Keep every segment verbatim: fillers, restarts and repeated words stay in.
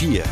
vier.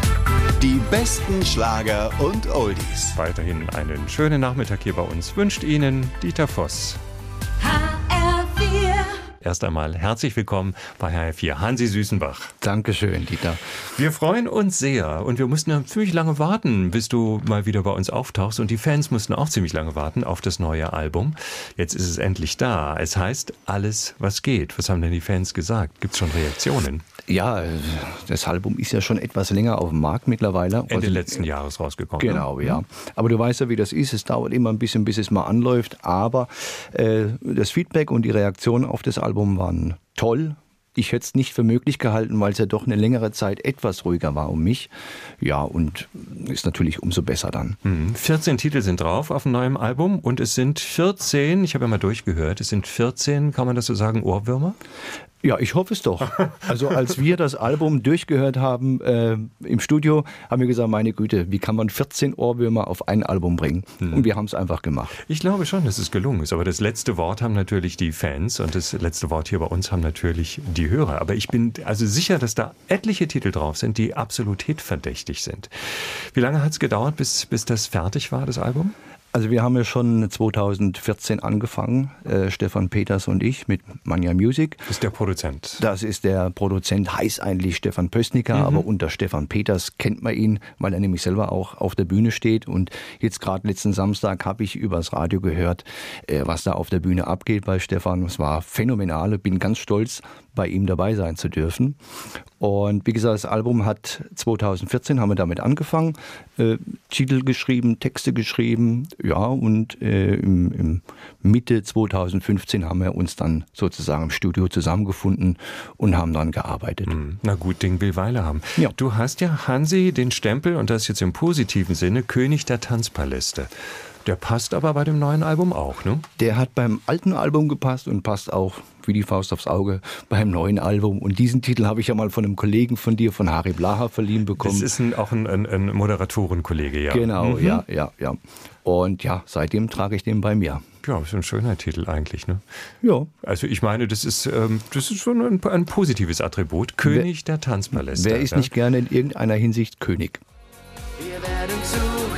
Die besten Schlager und Oldies. Weiterhin einen schönen Nachmittag hier bei uns wünscht Ihnen Dieter Voss. H R vier. Erst einmal herzlich willkommen bei H R vier, Hansi Süßenbach. Dankeschön, Dieter. Wir freuen uns sehr und wir mussten ja ziemlich lange warten, bis du mal wieder bei uns auftauchst, und die Fans mussten auch ziemlich lange warten auf das neue Album. Jetzt ist es endlich da. Es heißt Alles, was geht. Was haben denn die Fans gesagt? Gibt es schon Reaktionen? Ja, das Album ist ja schon etwas länger auf dem Markt mittlerweile. Ende also, letzten Jahres rausgekommen. Genau, ne? ja. Aber du weißt ja, wie das ist. Es dauert immer ein bisschen, bis es mal anläuft. Aber äh, das Feedback und die Reaktionen auf das Album waren toll. Ich hätte es nicht für möglich gehalten, weil es ja doch eine längere Zeit etwas ruhiger war um mich. Ja, und ist natürlich umso besser dann. Mhm. vierzehn Titel sind drauf auf dem neuen Album und es sind vierzehn, ich habe ja mal durchgehört, es sind vierzehn, kann man das so sagen, Ohrwürmer? Ja, ich hoffe es doch. Also als wir das Album durchgehört haben äh, im Studio, haben wir gesagt, meine Güte, wie kann man vierzehn Ohrwürmer auf ein Album bringen? Hm. Und wir haben es einfach gemacht. Ich glaube schon, dass es gelungen ist. Aber das letzte Wort haben natürlich die Fans und das letzte Wort hier bei uns haben natürlich die Hörer. Aber ich bin also sicher, dass da etliche Titel drauf sind, die absolut hitverdächtig sind. Wie lange hat es gedauert, bis, bis das fertig war, das Album? Also wir haben ja schon zweitausendvierzehn angefangen, äh, Stefan Peters und ich mit Mania Music. Das ist der Produzent. Das ist der Produzent, heißt eigentlich Stefan Pößnicker, mhm. aber unter Stefan Peters kennt man ihn, weil er nämlich selber auch auf der Bühne steht. Und jetzt gerade letzten Samstag habe ich übers Radio gehört, äh, was da auf der Bühne abgeht bei Stefan. Es war phänomenal, bin ganz stolz, bei ihm dabei sein zu dürfen. Und wie gesagt, das Album hat zweitausendvierzehn, haben wir damit angefangen, äh, Titel geschrieben, Texte geschrieben, ja, und äh, im, im Mitte zweitausendfünfzehn haben wir uns dann sozusagen im Studio zusammengefunden und haben dann gearbeitet. Mhm. Na gut, Ding will Weile haben. Ja. Du hast ja, Hansi, den Stempel, und das jetzt im positiven Sinne, König der Tanzpaläste. Der passt aber bei dem neuen Album auch, ne? Der hat beim alten Album gepasst und passt auch wie die Faust aufs Auge beim neuen Album. Und diesen Titel habe ich ja mal von einem Kollegen von dir, von Harry Blaha, verliehen bekommen. Das ist ein, auch ein, ein, ein Moderatorenkollege, ja. Genau, mhm. ja, ja, ja. Und ja, seitdem trage ich den bei mir. Ja, ist ein schöner Titel eigentlich, ne? Ja. Also ich meine, das ist, ähm, das ist schon ein, ein positives Attribut. König wer, der Tanzpaläste. Wer ist ja? nicht gerne in irgendeiner Hinsicht König? Wir werden zu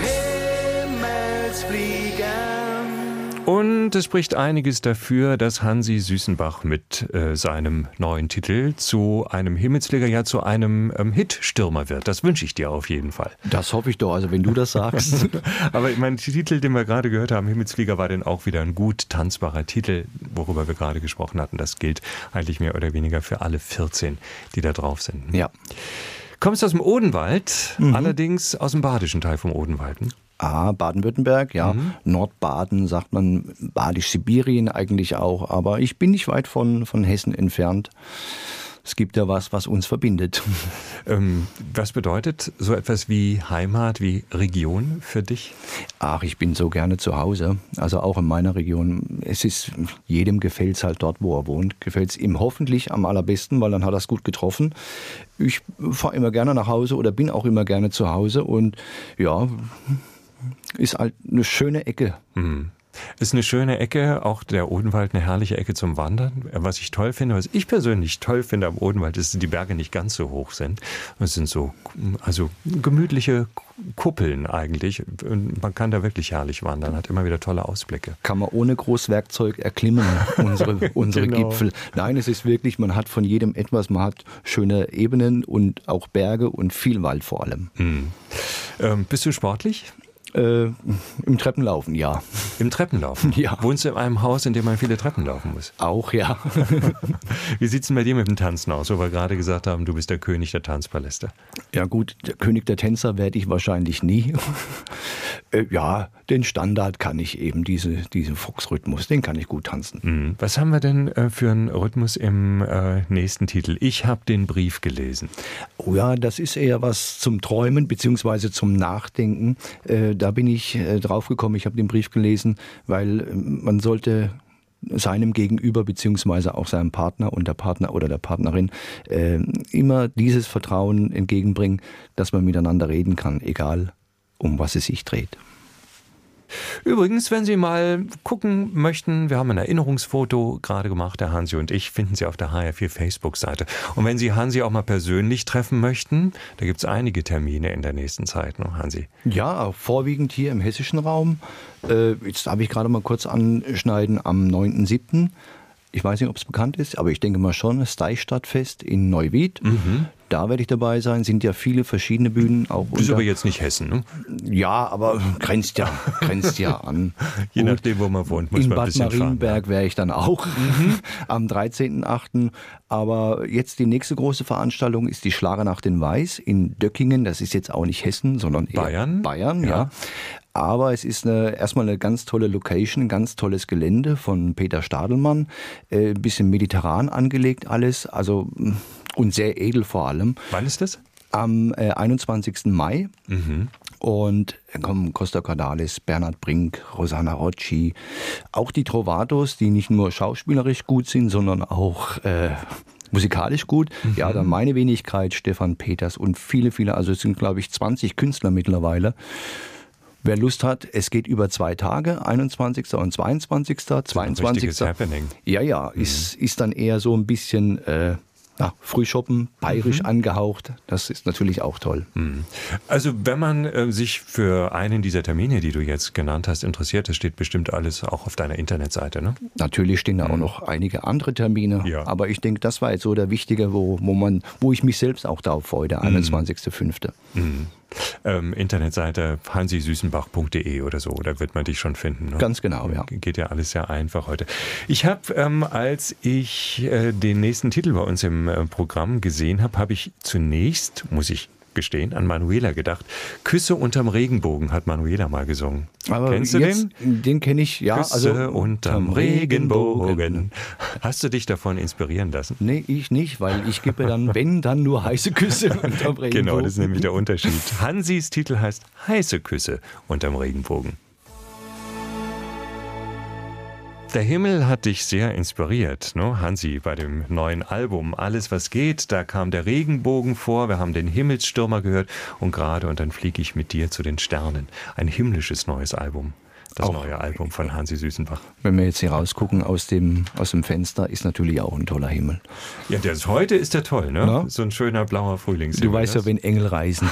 Himmels fliegen. Und es spricht einiges dafür, dass Hansi Süßenbach mit äh, seinem neuen Titel zu einem Himmelsflieger, ja zu einem ähm, Hitstürmer wird. Das wünsche ich dir auf jeden Fall. Das hoffe ich doch, also wenn du das sagst. Aber ich meine, der Titel, den wir gerade gehört haben, Himmelsflieger, war dann auch wieder ein gut tanzbarer Titel, worüber wir gerade gesprochen hatten. Das gilt eigentlich mehr oder weniger für alle vierzehn, die da drauf sind. Ja. Kommst aus dem Odenwald, mhm. allerdings aus dem badischen Teil vom Odenwald. Ne? Ah, Baden-Württemberg, ja. Mhm. Nordbaden sagt man, Badisch-Sibirien eigentlich auch. Aber ich bin nicht weit von, von Hessen entfernt. Es gibt ja was, was uns verbindet. Ähm, was bedeutet so etwas wie Heimat, wie Region für dich? Ach, ich bin so gerne zu Hause. Also auch in meiner Region. Es ist, jedem gefällt es halt dort, wo er wohnt. Gefällt es ihm hoffentlich am allerbesten, weil dann hat er es gut getroffen. Ich fahre immer gerne nach Hause oder bin auch immer gerne zu Hause. Und ja, ist halt eine schöne Ecke. Mhm. Ist eine schöne Ecke, auch der Odenwald eine herrliche Ecke zum Wandern. Was ich toll finde, was ich persönlich toll finde am Odenwald, ist, dass die Berge nicht ganz so hoch sind. Es sind so, also gemütliche Kuppeln eigentlich. Und man kann da wirklich herrlich wandern, hat immer wieder tolle Ausblicke. Kann man ohne Großwerkzeug erklimmen, unsere, unsere genau. Gipfel. Nein, es ist wirklich, man hat von jedem etwas, man hat schöne Ebenen und auch Berge und viel Wald vor allem. Hm. Ähm, bist du sportlich? Äh, Im Treppenlaufen, ja. Im Treppenlaufen? Ja. Wohnst du in einem Haus, in dem man viele Treppen laufen muss? Auch, ja. Wie sieht es denn bei dir mit dem Tanzen aus, wo wir gerade gesagt haben, du bist der König der Tanzpaläste? Ja gut, der König der Tänzer werde ich wahrscheinlich nie. äh, ja, den Standard kann ich eben, diese, diesen Fox-Rhythmus, den kann ich gut tanzen. Mhm. Was haben wir denn äh, für einen Rhythmus im äh, nächsten Titel? Ich habe den Brief gelesen. Oh ja, das ist eher was zum Träumen beziehungsweise zum Nachdenken. Äh, da bin ich äh, drauf gekommen, ich habe den Brief gelesen, weil äh, man sollte seinem Gegenüber beziehungsweise auch seinem Partner und der Partner oder der Partnerin äh, immer dieses Vertrauen entgegenbringen, dass man miteinander reden kann, egal um was es sich dreht. Übrigens, wenn Sie mal gucken möchten, wir haben ein Erinnerungsfoto gerade gemacht, der Hansi und ich, finden Sie auf der H R vier Facebook-Seite. Und wenn Sie Hansi auch mal persönlich treffen möchten, da gibt es einige Termine in der nächsten Zeit, ne, Hansi? Ja, auch vorwiegend hier im hessischen Raum. Äh, jetzt darf ich gerade mal kurz anschneiden, am neunten siebten Ich weiß nicht, ob es bekannt ist, aber ich denke mal schon, das Deichstadtfest in Neuwied. Mhm. Da werde ich dabei sein. Sind ja viele verschiedene Bühnen. Auch das ist aber jetzt nicht Hessen, ne? Ja, aber grenzt ja, grenzt ja an. Je Gut, nachdem, wo man wohnt, muss in man ein Bad bisschen Marienberg fahren. wäre ich dann auch mhm. am dreizehnten achten Aber jetzt die nächste große Veranstaltung ist die Schlagernacht in Weiß in Döckingen. Das ist jetzt auch nicht Hessen, sondern eher Bayern. Bayern, ja. ja. Aber es ist eine, erstmal eine ganz tolle Location, ein ganz tolles Gelände von Peter Stadelmann. Äh, ein bisschen mediterran angelegt alles, also und sehr edel vor allem. Wann ist das? Am äh, einundzwanzigsten Mai. Mhm. Und dann kommen Costa Cordalis, Bernhard Brink, Rosanna Rocci, auch die Trovatos, die nicht nur schauspielerisch gut sind, sondern auch äh, musikalisch gut. Mhm. Ja, dann meine Wenigkeit, Stefan Peters und viele, viele, also es sind glaube ich zwanzig Künstler mittlerweile. Wer Lust hat, es geht über zwei Tage, einundzwanzigsten und zweiundzwanzigsten zweiundzwanzigsten Ein richtiges Happening. Ja, ja, mhm. ist, ist dann eher so ein bisschen äh, ja, Frühschoppen, bayerisch mhm. angehaucht. Das ist natürlich auch toll. Mhm. Also wenn man äh, sich für einen dieser Termine, die du jetzt genannt hast, interessiert, das steht bestimmt alles auch auf deiner Internetseite, ne? Natürlich stehen da mhm. auch noch einige andere Termine. Ja. Aber ich denke, das war jetzt so der wichtige, wo, wo, man, wo ich mich selbst auch darauf freue, der einundzwanzigsten fünften Mhm. Ähm, Internetseite hansi süßenbach punkt de oder so, da wird man dich schon finden. Ne? Ganz genau, ja. Geht ja alles sehr einfach heute. Ich habe, ähm, als ich äh, den nächsten Titel bei uns im äh, Programm gesehen habe, habe ich zunächst, muss ich gestehen, an Manuela gedacht. Küsse unterm Regenbogen hat Manuela mal gesungen. Aber kennst du jetzt, den? Den kenne ich, ja. Küsse also unterm Regenbogen. Hast du dich davon inspirieren lassen? Nee, ich nicht, weil ich gebe dann, wenn, dann nur heiße Küsse unterm Regenbogen. Genau, das ist nämlich der Unterschied. Hansis Titel heißt Heiße Küsse unterm Regenbogen. Der Himmel hat dich sehr inspiriert, ne, Hansi, bei dem neuen Album Alles, was geht. Da kam der Regenbogen vor, wir haben den Himmelsstürmer gehört und gerade und dann fliege ich mit dir zu den Sternen. Ein himmlisches neues Album. Das auch neue Album von Hansi Süßenbach. Wenn wir jetzt hier rausgucken aus dem, aus dem Fenster, ist natürlich auch ein toller Himmel. Ja, der ist, heute ist der toll, ne? Na? So ein schöner blauer Frühlingshimmel. Du weißt ja, wenn Engel reisen.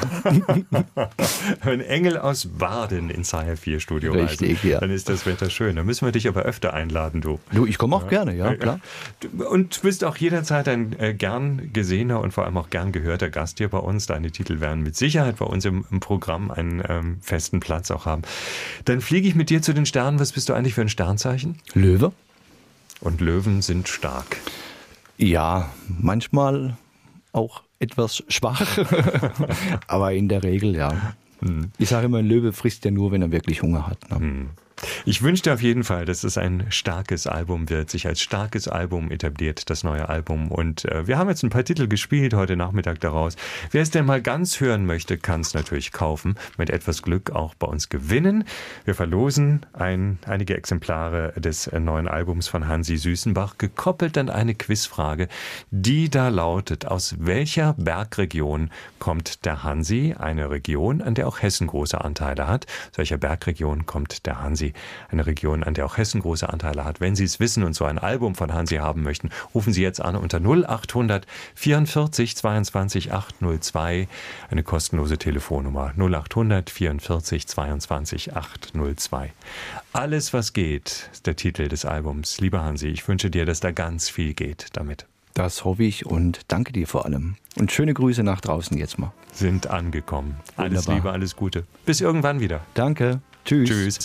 Wenn Engel aus Baden ins H R vier Studio Richtig, reisen, ja. dann ist das Wetter schön. Da müssen wir dich aber öfter einladen, du. Du, ich komme auch ja. gerne, ja, klar. Und du bist auch jederzeit ein äh, gern gesehener und vor allem auch gern gehörter Gast hier bei uns. Deine Titel werden mit Sicherheit bei uns im, im Programm einen ähm, festen Platz auch haben. Dann fliege ich mit dir zu den Sternen. Was bist du eigentlich für ein Sternzeichen? Löwe. Und Löwen sind stark. Ja, manchmal auch etwas schwach, aber in der Regel ja. Hm. Ich sage immer, ein Löwe frisst ja nur, wenn er wirklich Hunger hat. Ne? Hm. Ich wünsche dir auf jeden Fall, dass es ein starkes Album wird, sich als starkes Album etabliert, das neue Album. Und äh, wir haben jetzt ein paar Titel gespielt heute Nachmittag daraus. Wer es denn mal ganz hören möchte, kann es natürlich kaufen. Mit etwas Glück auch bei uns gewinnen. Wir verlosen ein, einige Exemplare des äh, neuen Albums von Hansi Süßenbach, gekoppelt an eine Quizfrage, die da lautet: Aus welcher Bergregion kommt der Hansi? Eine Region, an der auch Hessen große Anteile hat. Aus welcher Bergregion kommt der Hansi? Eine Region, an der auch Hessen große Anteile hat. Wenn Sie es wissen und so ein Album von Hansi haben möchten, rufen Sie jetzt an unter null achthundert vierundvierzig zweiundzwanzig achthundertzwei, eine kostenlose Telefonnummer null achthundert vierundvierzig zweiundzwanzig achthundertzwei. Alles, was geht, ist der Titel des Albums. Lieber Hansi, ich wünsche dir, dass da ganz viel geht damit. Das hoffe ich und danke dir vor allem. Und schöne Grüße nach draußen jetzt mal. Sind angekommen. Alles Wunderbar. Liebe, alles Gute. Bis irgendwann wieder. Danke. Tschüss. Tschüss.